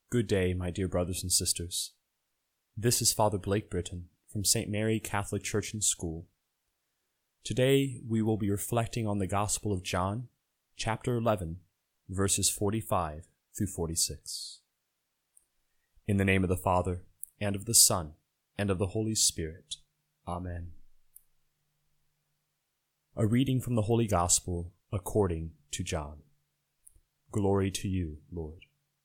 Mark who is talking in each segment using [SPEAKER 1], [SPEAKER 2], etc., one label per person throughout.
[SPEAKER 1] Good day, my dear brothers and sisters. This is Father Blake Britton from St. Mary Catholic Church and School. Today we will be reflecting on the Gospel of John, chapter 11, verses 45 through 46. In the name of the Father, and of the Son, and of the Holy Spirit. Amen. A reading from the Holy Gospel according to John. Glory to you, Lord.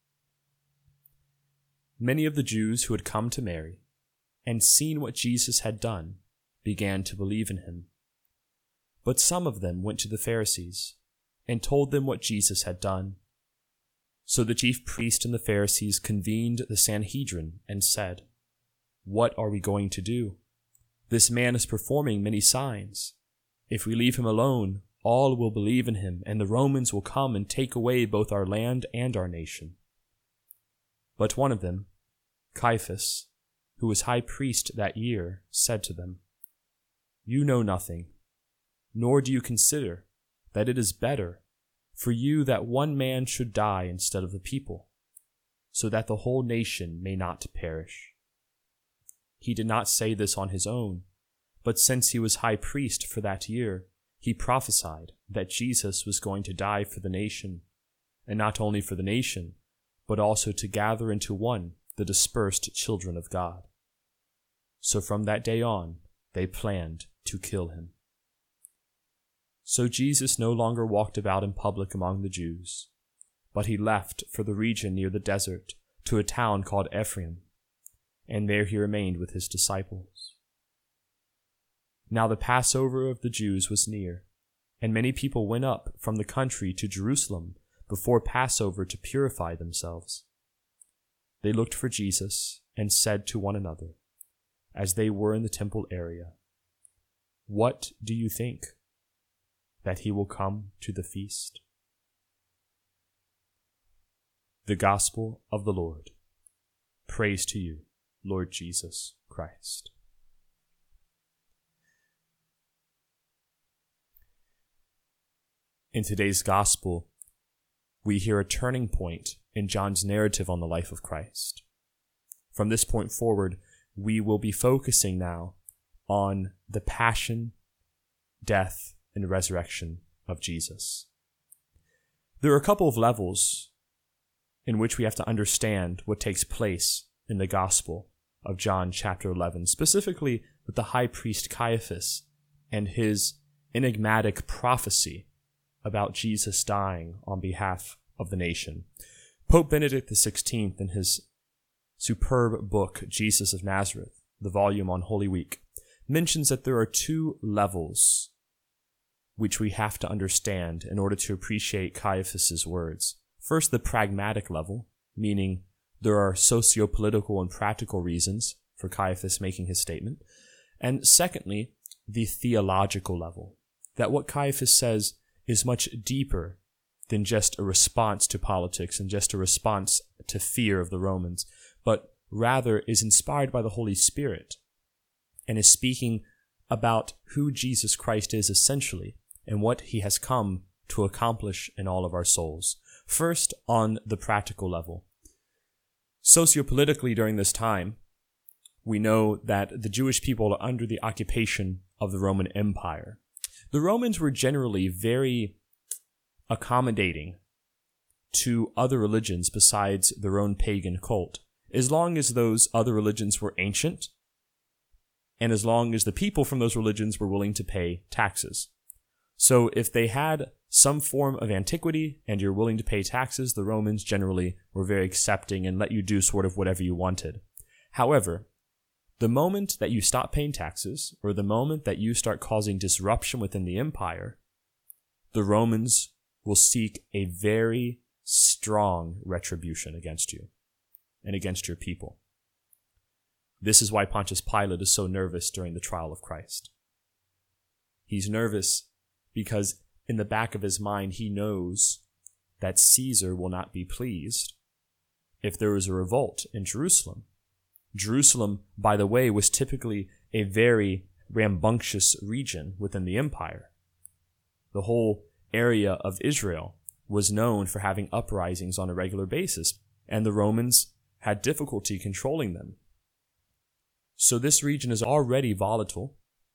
[SPEAKER 1] Many of the Jews who had come to Mary and seen what Jesus had done began to believe in him. But some of them went to the Pharisees and told them what Jesus had done. So the chief priest and the Pharisees convened the Sanhedrin and said, "What are we going to do? This man is performing many signs. If we leave him alone, all will believe in him, and the Romans will come and take away both our land and our nation." But one of them, Caiaphas, who was high priest that year, said to them, "You know nothing, nor do you consider that it is better for you that one man should die instead of the people, so that the whole nation may not perish." He did not say this on his own, but since he was high priest for that year, he prophesied that Jesus was going to die for the nation, and not only for the nation, but also to gather into one the dispersed children of God. So from that day on, they planned to kill him. So Jesus no longer walked about in public among the Jews, but he left for the region near the desert to a town called Ephraim, and there he remained with his disciples. Now the Passover of the Jews was near, and many people went up from the country to Jerusalem before Passover to purify themselves. They looked for Jesus and said to one another, as they were in the temple area, "What do you think? That he will come to the feast?" The Gospel of the Lord. Praise to you, Lord Jesus Christ. In today's Gospel, we hear a turning point in John's narrative on the life of Christ. From this point forward, we will be focusing now on the passion, death, and resurrection of Jesus. There are a couple of levels in which we have to understand what takes place in the Gospel of John chapter 11, specifically with the high priest Caiaphas and his enigmatic prophecy about Jesus dying on behalf of the nation. Pope Benedict XVI, in his superb book, Jesus of Nazareth, the volume on Holy Week, mentions that there are two levels which we have to understand in order to appreciate Caiaphas's words. First, the pragmatic level, meaning there are socio-political and practical reasons for Caiaphas making his statement. And secondly, the theological level, that what Caiaphas says is much deeper than just a response to politics and just a response to fear of the Romans, but rather is inspired by the Holy Spirit and is speaking about who Jesus Christ is essentially and what he has come to accomplish in all of our souls. First, on the practical level. Sociopolitically during this time, we know that the Jewish people are under the occupation of the Roman Empire. The Romans were generally very accommodating to other religions besides their own pagan cult, as long as those other religions were ancient, and as long as the people from those religions were willing to pay taxes. So if they had some form of antiquity and you're willing to pay taxes, the Romans generally were very accepting and let you do sort of whatever you wanted. However, the moment that you stop paying taxes, or the moment that you start causing disruption within the empire, the Romans will seek a very strong retribution against you and against your people. This is why Pontius Pilate is so nervous during the trial of Christ. He's nervous because in the back of his mind he knows that Caesar will not be pleased if there is a revolt in Jerusalem. Jerusalem, by the way, was typically a very rambunctious region within the empire. The whole area of Israel was known for having uprisings on a regular basis. and the Romans had difficulty controlling them. So this region is already volatile.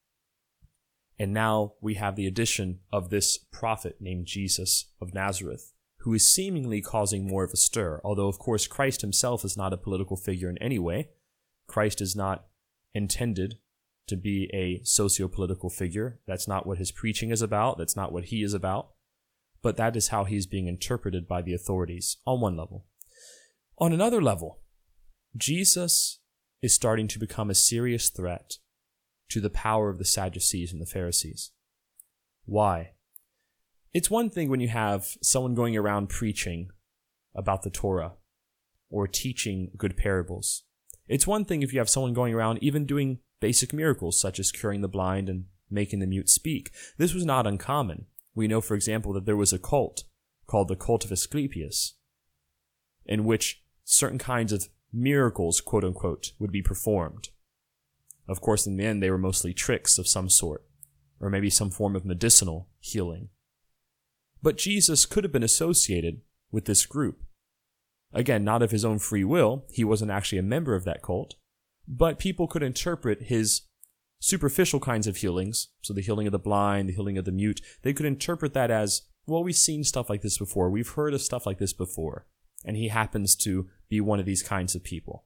[SPEAKER 1] And now we have the addition of this prophet named Jesus of Nazareth, who is seemingly causing more of a stir, although of course Christ himself is not a political figure in any way. Christ is not intended to be a socio-political figure. That's not what his preaching is about. That's not what he is about. But that is how he's being interpreted by the authorities on one level. On another level, Jesus is starting to become a serious threat to the power of the Sadducees and the Pharisees. Why? It's one thing when you have someone going around preaching about the Torah or teaching good parables. It's one thing if you have someone going around even doing basic miracles such as curing the blind and making the mute speak. This was not uncommon. We know, for example, that there was a cult called the cult of Asclepius, in which certain kinds of miracles, quote unquote, would be performed. Of course, in the end, they were mostly tricks of some sort, or maybe some form of medicinal healing. But Jesus could have been associated with this group. Again, not of his own free will. He wasn't actually a member of that cult. But people could interpret his superficial kinds of healings, so the healing of the blind, the healing of the mute, they could interpret that as, well, we've seen stuff like this before. We've heard of stuff like this before. And he happens to be one of these kinds of people.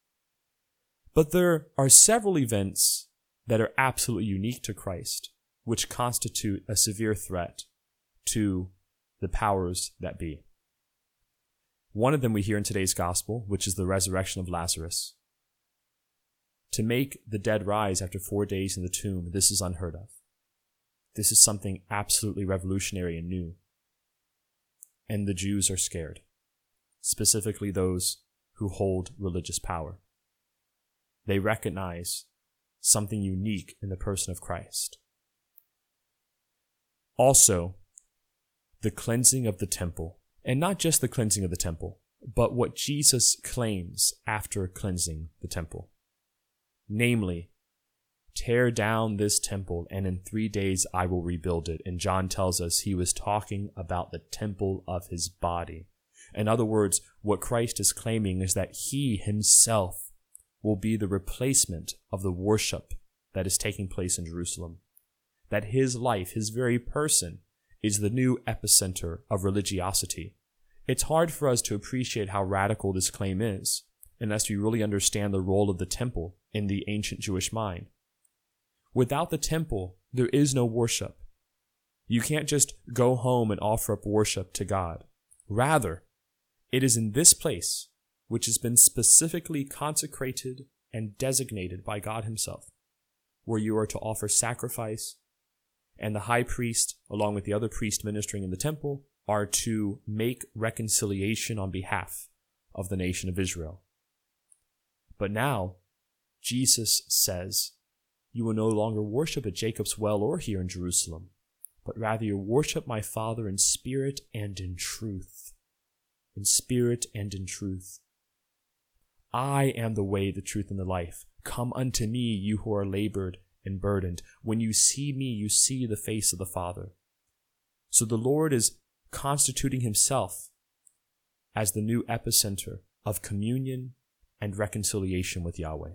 [SPEAKER 1] But there are several events that are absolutely unique to Christ, which constitute a severe threat to the powers that be. One of them we hear in today's gospel, which is the resurrection of Lazarus. To make the dead rise after 4 days in the tomb, this is unheard of. This is something absolutely revolutionary and new. And the Jews are scared, specifically those who hold religious power. They recognize something unique in the person of Christ. Also, the cleansing of the temple, and not just the cleansing of the temple, but what Jesus claims after cleansing the temple. Namely, tear down this temple, and in 3 days I will rebuild it. And John tells us he was talking about the temple of his body. In other words, what Christ is claiming is that he himself will be the replacement of the worship that is taking place in Jerusalem. That his life, his very person, is the new epicenter of religiosity. It's hard for us to appreciate how radical this claim is unless we really understand the role of the temple in the ancient Jewish mind. Without the temple, there is no worship. You can't just go home and offer up worship to God. Rather, it is in this place, which has been specifically consecrated and designated by God himself, where you are to offer sacrifice, and the high priest, along with the other priest ministering in the temple, are to make reconciliation on behalf of the nation of Israel. But now, Jesus says, you will no longer worship at Jacob's well or here in Jerusalem, but rather you worship my Father in spirit and in truth. In spirit and in truth. I am the way, the truth, and the life. Come unto me, you who are labored and burdened. When you see me, you see the face of the Father. So the Lord is constituting himself as the new epicenter of communion and reconciliation with Yahweh.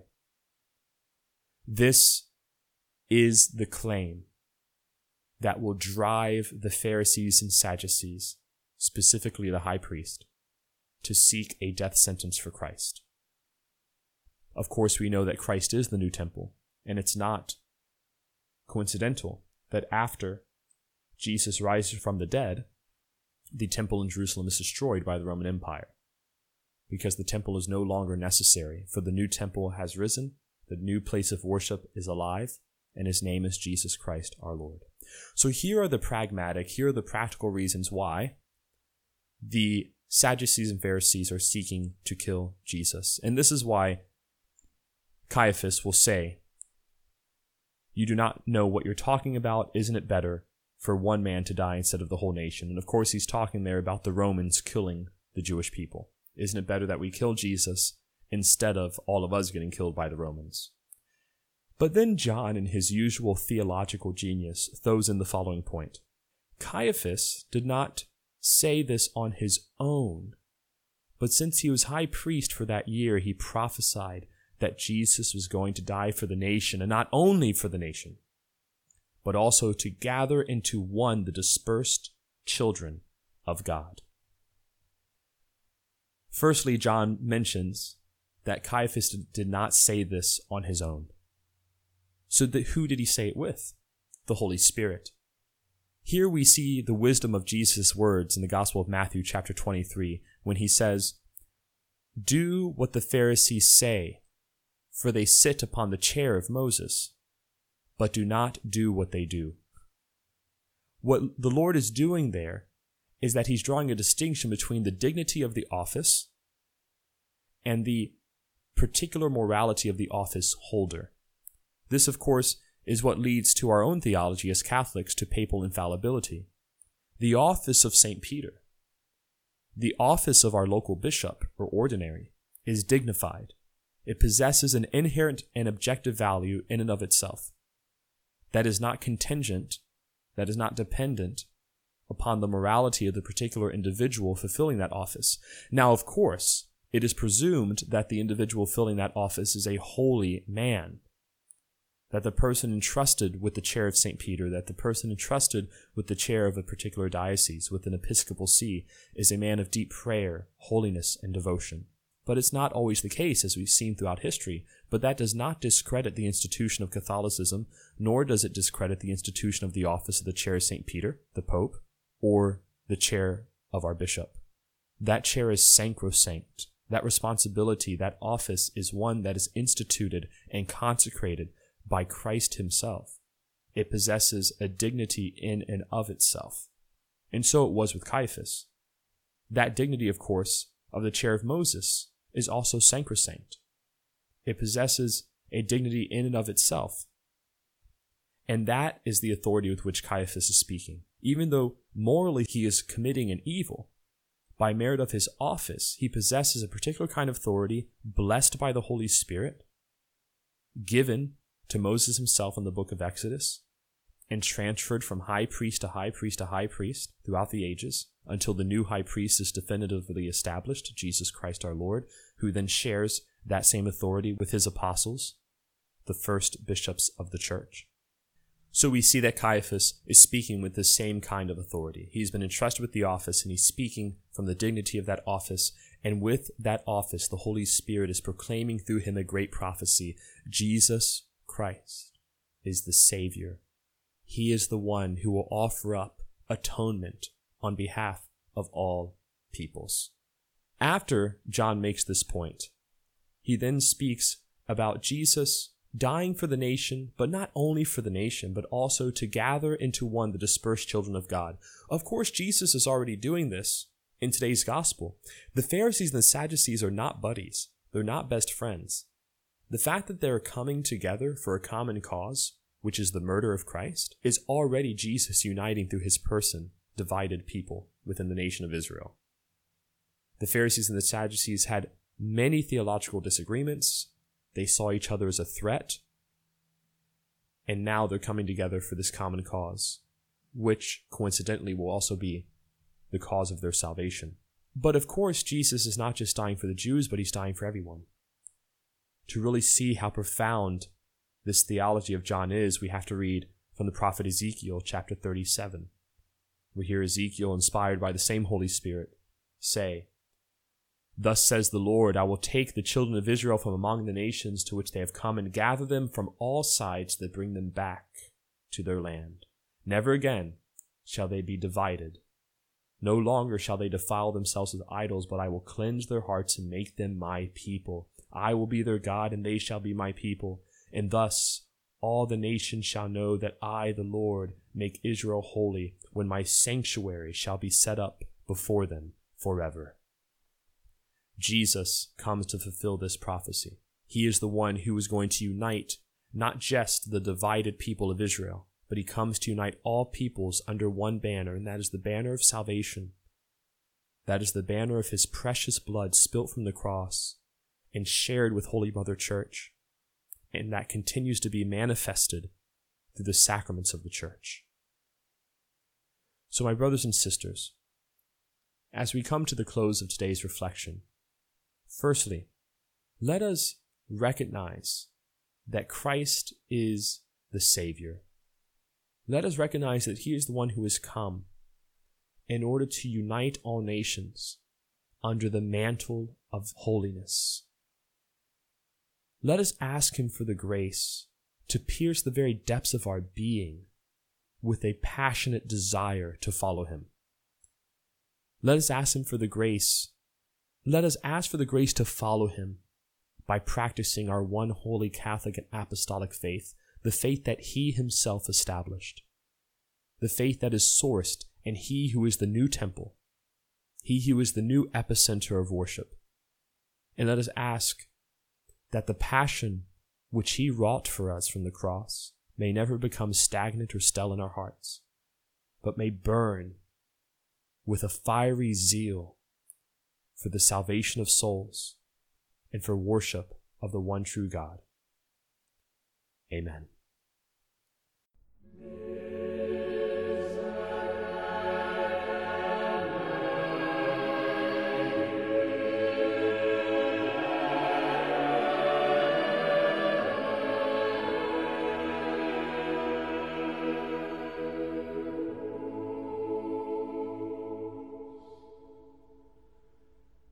[SPEAKER 1] This is the claim that will drive the Pharisees and Sadducees, specifically the high priest, to seek a death sentence for Christ. Of course, we know that Christ is the new temple, and it's not coincidental that after Jesus rises from the dead, the temple in Jerusalem is destroyed by the Roman Empire, because the temple is no longer necessary, for the new temple has risen, the new place of worship is alive, and his name is Jesus Christ our Lord. So here are the practical reasons why the Sadducees and Pharisees are seeking to kill Jesus. And this is why Caiaphas will say, you do not know what you're talking about. Isn't it better for one man to die instead of the whole nation? And of course, he's talking there about the Romans killing the Jewish people. Isn't it better that we kill Jesus instead of all of us getting killed by the Romans? But then John, in his usual theological genius, throws in the following point. Caiaphas did not say this on his own. But since he was high priest for that year, he prophesied that Jesus was going to die for the nation, and not only for the nation, but also to gather into one the dispersed children of God. Firstly, John mentions that Caiaphas did not say this on his own. So who did he say it with? The Holy Spirit. Here we see the wisdom of Jesus' words in the Gospel of Matthew chapter 23, when he says, "Do what the Pharisees say, for they sit upon the chair of Moses, but do not do what they do." What the Lord is doing there is that he's drawing a distinction between the dignity of the office and the particular morality of the office holder. This, of course, is what leads to our own theology as Catholics to papal infallibility. The office of St. Peter, the office of our local bishop or ordinary, is dignified. It possesses an inherent and objective value in and of itself. That is not contingent, that is not dependent upon the morality of the particular individual fulfilling that office. Now, of course, it is presumed that the individual filling that office is a holy man, that the person entrusted with the chair of St. Peter, that the person entrusted with the chair of a particular diocese, with an episcopal see, is a man of deep prayer, holiness, and devotion. But it's not always the case, as we've seen throughout history. But that does not discredit the institution of Catholicism, nor does it discredit the institution of the office of the chair of St. Peter, the Pope, or the chair of our bishop. That chair is sacrosanct. That responsibility, that office, is one that is instituted and consecrated by Christ himself. It possesses a dignity in and of itself. And so it was with Caiaphas. That dignity, of course, of the chair of Moses is also sacrosanct. It possesses a dignity in and of itself. And that is the authority with which Caiaphas is speaking. Even though morally he is committing an evil, by merit of his office, he possesses a particular kind of authority blessed by the Holy Spirit, given to Moses himself in the book of Exodus, and transferred from high priest to high priest to high priest throughout the ages, until the new high priest is definitively established, Jesus Christ our Lord, who then shares that same authority with his apostles, the first bishops of the church. So we see that Caiaphas is speaking with the same kind of authority. He's been entrusted with the office, and he's speaking from the dignity of that office. And with that office, the Holy Spirit is proclaiming through him a great prophecy. Jesus Christ is the Savior. He is the one who will offer up atonement on behalf of all peoples. After John makes this point, he then speaks about Jesus dying for the nation, but not only for the nation, but also to gather into one the dispersed children of God. Of course, Jesus is already doing this in today's gospel. The Pharisees and the Sadducees are not buddies. They're not best friends. The fact that they're coming together for a common cause, which is the murder of Christ, is already Jesus uniting through his person divided people within the nation of Israel. The Pharisees and the Sadducees had many theological disagreements. They saw each other as a threat. And now they're coming together for this common cause, which coincidentally will also be the cause of their salvation. But of course, Jesus is not just dying for the Jews, but he's dying for everyone. To really see how profound this theology of John is, we have to read from the prophet Ezekiel chapter 37. We hear Ezekiel, inspired by the same Holy Spirit, say, "Thus says the Lord, I will take the children of Israel from among the nations to which they have come and gather them from all sides that bring them back to their land. Never again shall they be divided. No longer shall they defile themselves with idols, but I will cleanse their hearts and make them my people. I will be their God, and they shall be my people. And thus all the nations shall know that I, the Lord, make Israel holy, when my sanctuary shall be set up before them forever." Jesus comes to fulfill this prophecy. He is the one who is going to unite not just the divided people of Israel, but he comes to unite all peoples under one banner, and that is the banner of salvation. That is the banner of his precious blood spilt from the cross and shared with Holy Mother Church, and that continues to be manifested through the sacraments of the Church. So my brothers and sisters, as we come to the close of today's reflection, firstly, let us recognize that Christ is the Savior. Let us recognize that He is the one who has come in order to unite all nations under the mantle of holiness. Let us ask Him for the grace to pierce the very depths of our being with a passionate desire to follow Him. Let us ask Him for the grace. Let us ask for the grace to follow Him by practicing our one holy Catholic and apostolic faith, the faith that He Himself established, the faith that is sourced in He who is the new temple, He who is the new epicenter of worship. And let us ask that the passion which He wrought for us from the cross may never become stagnant or stale in our hearts, but may burn with a fiery zeal for the salvation of souls and for worship of the one true God. Amen.